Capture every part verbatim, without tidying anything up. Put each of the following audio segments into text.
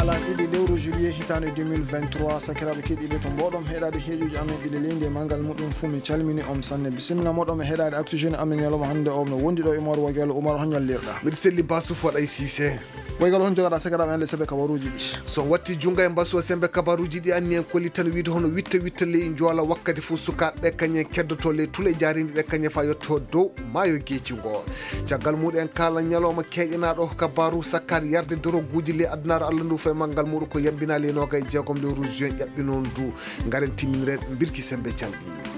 ñalan ɗiɗi lewru juillet hitande deux mille vingt-trois sakiraɓe keɗiɓe to mboɗom heɗade heeƴuji amen ɗiɗi leydi mangal muɗum fuu mi calmini on sanne bisimilla moɗon e heɗade actu jeune amen ñalawma hannde o no wondi ɗo e Oumar Woygal. Oumar hon ñallirɗa? mbiɗa selli Bassouf waɗay Cissé. Woygal hon jogaɗa sakiraɓe hannde sembe kabaruji ɗi. So watti junga e mbasso sembe kabaruji ɗi anni en kolli tan wiide hono witta witta ley joola wakkati fof sukaɓe kañe keddoto ley tule jarindi ɗe kañe fa yetto dow maayo geeci ngo. caggal muɗum en kala ñalawma keƴanaɗo kabaru sakkade yarde doroguji ley adunare Allah ndu faye manggal muɗum ko yambina ley noga e jeegom lewru juin ƴaɓɓi noon du garen timminiren birki sembe calɗi.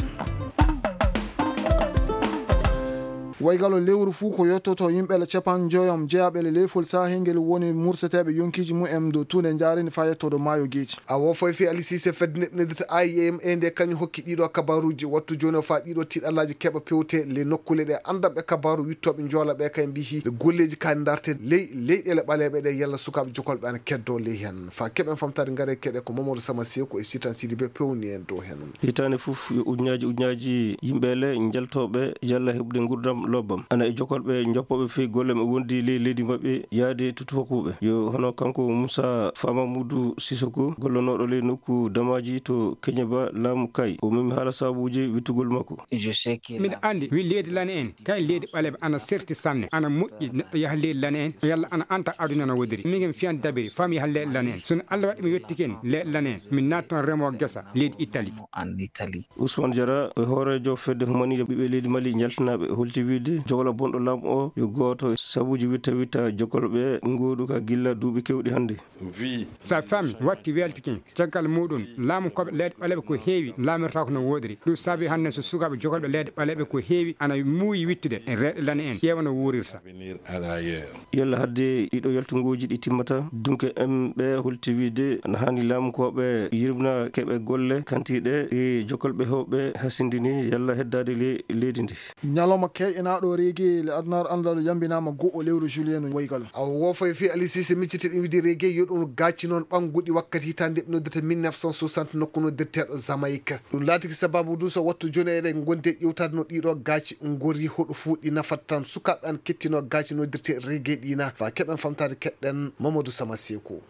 Woygalo lewru fuu ko yettoto yimɓele capan joyom jeyaɓele leyfol sahengel woni murseteɓe yonkiji mumen dow tunde jarindi fa yettoɗo maayo geeci. a wo foye fi Ali Cissé fedde neɗɗo I A M A nde kañum hokki ɗiɗo kabaruji wattu joni o fa ɗiɗo tiɗallaji keɓa pewte le nokkule ɗe andamɓe kabaru wittoɓe joolaɓe kay mbihi golleji kani darten ley leyɗele ɓaleɓe ɗe yalla sukaɓe jokolɓe ana keddo ley hen fa keɓen famtade gaare keɗe ko Mamadou Sama Seko e Sitan Sidibé pewni en dow hen. hitande fof yo ujunaji ujunaji yimɓele jaltoɓe yalla heɓude gurdam lobbam ana e jokolɓe joppoɓe fi golle e wondi ley leydi mabɓe yaade tutuwakuɓe yo hono kanko Moussa Fama Moudou Sissoko gollonoɗo ley nokku damaji to Keñeba laamu kay o memi haala sabuji wittugol makko. miɗa andi wi leydi lane en kay leydi ɓaleɓe ana serti sanne ana moƴƴi neɗɗo yaha leydi lane en yalla ana anta aduna no wodiri minen fiyan dabiri fami yaha leydi lane en sono Allah waɗi mi yettiki en leydi lane en min natton remo guesa leydi Italie. Ousmane Diarra e hoorejo fedde humaniɗe ɓiɓɓe leydi Mali jaltinaɓe holti wiide jogola bonɗo laamu o yo goto sabuji witta witta jokolɓe ngoɗu ka gilla duuɓi kewɗi hannde. sa fami watti weltikin caggal muɗum laamu koɓe leyɗe ɓaleɓe ko heewi laamirta ko no wodiri ɗum saabi hannde so sukaɓe jokolɓe leyɗe ɓaleɓe ko heewi ana muuyi wittude e reɗe lane en ƴeewa no wurirta. yalla hadde ɗiɗo yaltungoji ɗi timmata dunke em ɓe holti wiide ana hani laamu koɓe yirmna keɓe golle kantiɗe e jokolɓe hewɓe hasindini yalla heddade le leydi ndi. ñalawma keƴanaɗo régui le adunare andal yambinama go'o lewru juillet no Woygal. aw wo foye fi Ali Cissé miccite ɗum wiide régui yo ɗum gacci noon ɓanguɗi wakkati hitande ɗe noddata mille neuf cent soixante nokku noddirteɗo Jamaïque ɗum laatiki sababu du so wattu joni eɗen gonde ƴewtade no ɗiɗo gacci gori hoɗo fuuɗi nafat tan sukaɓe an kettino gacci noddirte régui ɗina fa keɓen famtade keɗɗen Mamadou Sama Seko.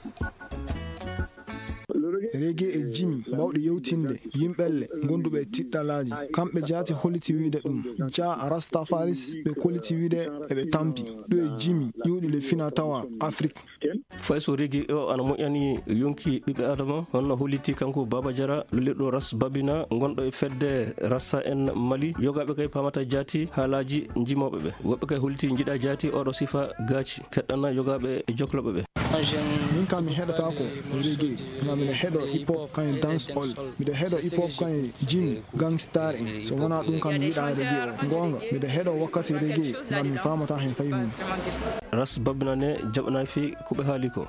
régui e jimi bawɗe yewtinde yimɓelle gonduɓe tiɗɗalaji kamɓe jaati holliti wiide ɗum ja rastafaris ɓe kolliti wiide eɓe tampi ɗo e jimi iwɗi le fina tawa Afrique. fay so régui o ana moƴƴani yonki ɓiɓɓe adama honno holliti kanko Baba Diarra lolirɗo Ras Babina gonɗo e fedde Rassa en Mali yogaɓe kay pamata jaati haalaji jimoɓe ɓe woɓɓe kay holliti jiiɗa jaati oɗo sifa gaaci keɗɗanna yogaɓe e jokloɓe ɓe. min kam mi heɗata ko régui ngam miɗa heɗo hip hop kañe dance hall miɗa heɗo hip hop kañe jimi gangstar en so wona ɗum kam mi yiɗa régui o gonga miɗa heɗo wakkati régui ngam mi famata hen fayi mum. Ras Babina ne jaɓanayi fi koɓe haali ko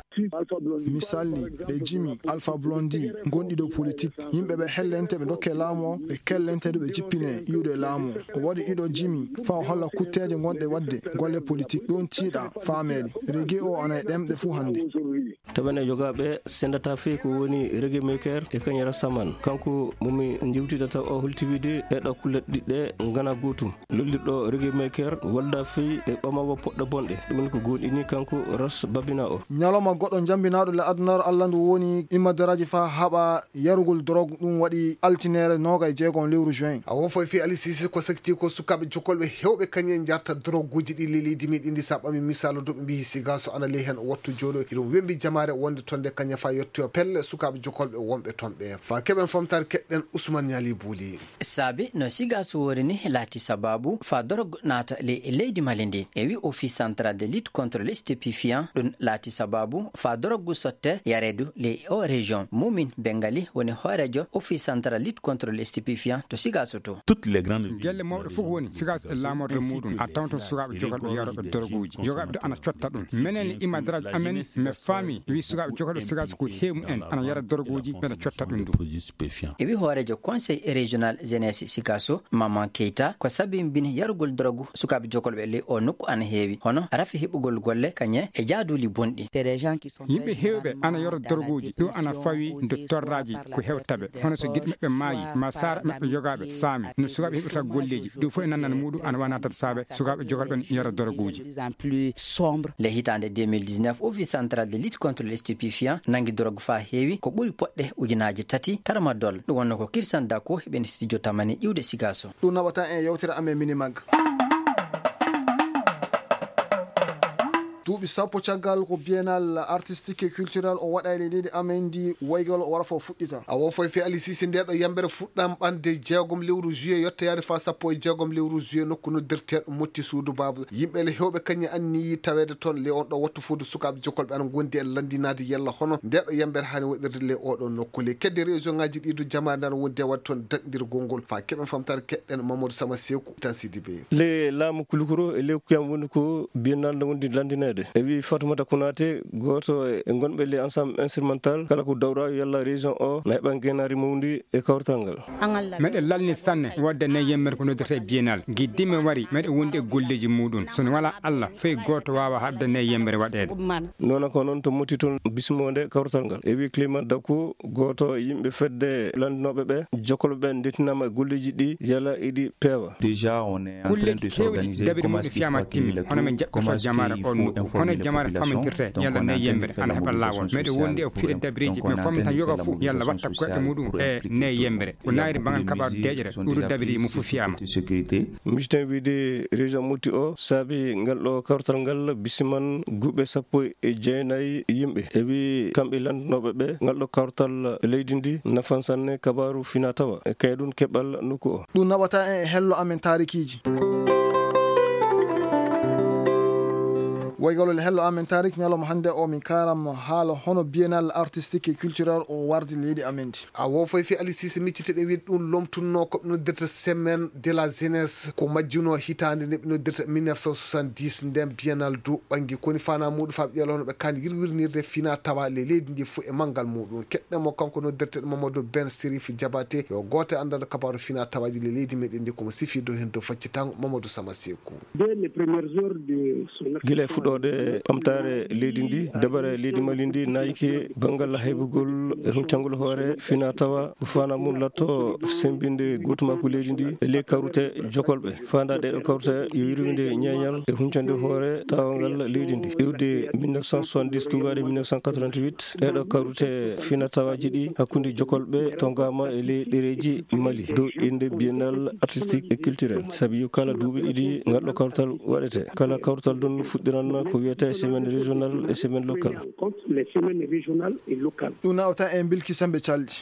mi salli ɓe jimi Alpha Blondy gonɗiɗo politique yimɓe ɓe hellente ɓe dokke laamu o ɓe kellenteɗo ɓe jippine iwde laamu o waɗi ɗiɗo jimi fa o holla kutteje gonɗe wadde golle politique ɗum tiiɗa faamede régui o ana e ɗemɗe fuu hannde. taɓane yogaɓe sendata fe ko woni reggae maker e kañe Rastaman kanko momi jewtidata o holti wiide ɗeɗo kulle ɗiɗɗe gana gotum lollirɗo reggae maker walda fe e ɓamawo poɗɗo bonɗe ɗum ko gonɗini kanko Ras Babina o. ñalawma goɗɗo jambinaɗo le adunare Allah ndu woni immadaraji fa haɓa yarugol drogue ɗum waɗi altinere noga e jeegom lewru juin. a won foye fi Ali Cissé ko sakti ko sukaɓe jokolɓe hewɓe kañen jarta drogue uji ɗi le leydi meɗi ndi sa ɓami misalu doɓe mbi siga so ana ley hen wattu jooɗo iɗum wembi jamare wonde tonde kaña fa yettoyo pelle sukaɓe jokolɓe wonɓe toon ɓe fa keɓen famtare keɗɗen Ousmane Niali Bouli. saabi no siga so worini laati sababu fa drogue naata le leydi Mali ndi e wi office central de lutte contre les stupéfiants ɗum laati sababu fa drogue sotte yaredu le o région mumin bengali woni hoorejo office central lutte contre les stupéfiants to siga soto gelle mawɗe fof woni siga e lamorde muɗum a tawto sukaɓe jogalɓe yaroɓe drogue uji yogaɓe to ana cotta ɗum menen immadaraji amen mi faami wi sukaɓe jogalɓe siga ko heemu en ana yara drogue uji ɓena cotta ɗum du e wi hoorejo conseil régional jeunesse Sikaso Maman Keita ko sabimbini yarugol drogue sukaɓe jokolɓe le o nokku ana heewi hono rafi heɓugol golle kañe e jaaduli bonɗi yimɓe hewɓe ana yoro drogue uji ɗum ana fawi nde torraji ko hewtaɓe hono so guiɗo maɓɓe maayi ma sara maɓɓe yogaɓe saami no sukaɓe heɓirta golleji ɗum fof e nannana muɗum ana wana tata saabe sukaɓe jogalɓe yara drogue uji le hitande deux mille dix-neuf office central de lutte contre contre les stupéfiants nangi drogue fa heewi ko ɓuri poɗɗe ujunaji tati tarama dol ɗum wonno ko Kirsan Dako heɓeni studio tamani ƴiwde Sigaso ɗum naɓata en yewtere amen minimag duuɓi sappo caggal ko biennal artistique et culturel o waɗa e leydi amen ndi waygol o wara fo fuɗɗita a wo foy fe Ali Cissé ndeɗo yambere fuɗɗam ɓande jeegom lewru juillet yettayade fa sappo e jeegom lewru juillet nokku noddirteɗo motti suudu babou yimɓe le hewɓe kañi anniyi tawede toon le on ɗo wattu fuudu sukaɓe jokolɓe ana gondi e landinade yalla hono ndeɗo yambere hani waɗirde le oɗo nokkule kedde région ngaji ɗi du jamade ana wondi e wadde toon daɗɗirgol ngol fa keɓen famtare keɗɗen Mamadou Sama Sekou tan Sidi Bey le laamu kulukoro e lekkuyam woni ko biennal nde wondi landinede e wi Fatoumata Konaté goto e gonɓe le ensemble instrumental kala ko dawra yalla région o na heɓa genari mawdi e kawtal ngal meɗen lalni sanne wadde ne yemmere ko noddirte biennal guiddime wari meɗen wondi e golleji muɗum sono wala Allah fey goto wawa habde ne yemmere waɗede noon ko noon to motti toon bismode kawtal ngal e wi Clément Dakou goto yimɓe fedde landinoɓe ɓe jokolɓe ɓe ndettinama e golleji ɗi yalla iɗi peewa déjà on est en train de s'organiser comment est-ce qu'il faut accueillir hono men jaɓɓoto jamara on nokku hono jamara famintirte yalla ne yemmere ana heɓa lawol meɗen wondi e fiɗe dabiriji mais fammi tan yoga fou yalla watta koɗɗe muɗum e ne yemmere ko naari bangal kabaru deƴere ɗuɗo dabiri mo fof fiyama mijitan wiide région Mouti o saabi ngal ɗo kawtal ngal bisiman guɓe sappo e jeenayyi yimɓe e wi kamɓe landinoɓe ɓe ngal ɗo kawtal leydi ndi nafan sanne kabaru fina tawa e kay ɗum keɓal nokku o ɗum naɓata en e hello amen tarikiji waygolol hello amen tarik ñalawma hannde o min karam haala hono biennal artistique et culturel o wardi leydi amen di a wo foy fi Ali Cissé micciteɗe wiide ɗum lomtunno koɓe noddirta semaine de la jeunesse ko majjuno hitande nde ɓe noddirta mille neuf cent soixante-dix nden biennal du ɓangui koni fana muɗum fa ɓe ƴeelono ɓe kandi yirwirnirde fina tawa le leydi ndi fo e manggal muɗum keɗɗemo kanko noddirteɗo Mamadou Ben Sérif Diabaté yo goto e andande kabaru fina tawaji le leydi meɗen ndi komo sifi dow hen dow faccitango Mamadou Sama Sekou guila e fuɗɗode ɓamtare leydi ndi dabare leydi Mali ndi nayiki banggal haybugol e huncangol hoore fina tawa fana mum latto sembinde gotuma ko leydi ndi e ley kawrute jokolɓe fanda ɗeɗo kawrute yo yirwinde ñeñal e huncande hoore tawangal leydi ndi iwde mille neuf cent soixante-dix tugaɗe mille neuf cent quatre-vingt-huit ɗeɗo kawrute fina tawaji ɗi hakkude jokolɓe to gama e ley ɗereji Mali dow inde biennal artistique et culturel saabi yo kala duuɓi ɗiɗi ngalɗo kawrtal waɗete kala kawrtal ɗon fuɗɗiran ko wiyete semaine régionale et semaine locale ɗum nawta en bilki sembe caldi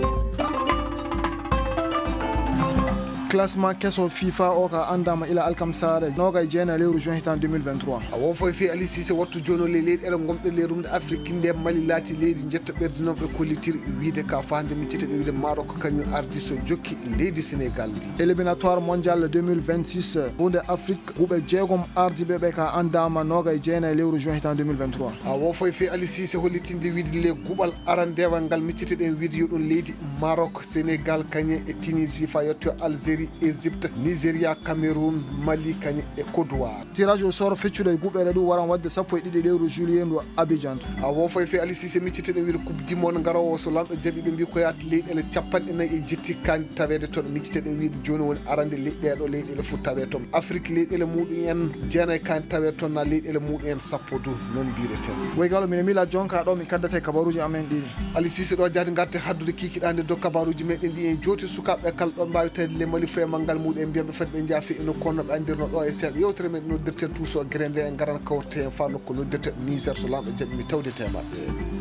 classement kesso FIFA o ka andama ila alkamsare noga jeena lewru juin hitan deux mille vingt-trois a wo foy fi Ali Cissé wattu jono le leydi eɗen gomɗe le rumde Afrique nde Mali laati leydi jetta ɓerdinoɓe kollitir wiide ka fande micciteɗe wiide Maroc kañum ardi so jokki leydi Sénégal ndi éliminatoire mondial deux mille vingt-six hunde Afrique guɓe jeegom ardiɓe ɓe ka andama noga jeena lewru juin hitan deux mille vingt-trois a wo foy fi Ali Cissé hollitinde wiide le guɓal arandewal ngal micciteɗen wiide yo ɗum leydi Maroc Sénégal kañe e Tunisie fa yetto Algérie Égypte Nigéria Cameroun Mali kañe e Côte d'Ivoire tirage au sort feccude guɓere ɗum waran wadde sappo e ɗiɗi lewru juillet ndu Abidjan a wo foy fe Ali Cissé micciteɗen wiide coupe du monde garowo so lamɗo jaaɓi ɓe mbi ko yaata leyɗele capanɗe nayyi e jetti kan tawede toon micciteɗen wiide joni woni arande leyɗeɗo leyɗele fof tawe toon Afrique leyɗele muɗum en jeenayyi kan tawe toon na leyɗele muɗum en sappo du noon mbireten woygalo mine mila jonka ɗo mi kaddate kabaruji amen ɗiɗi Ali Cissé ɗo jaade garte haddude kikiɗande dow kabaruji meɗen ɗi en joti sukaɓe kala ɗo mbawi tawde le Mali fo e manggal muɗum en mbiyaɓe fati ɓe jaafi eno konno ɓe andirno ɗo e seeɗa yewtere men noddirten tout so guerende en garan kawrte en fa nokko noddirten Niger so lamɗo jaaɓi mi tawdete maɓɓe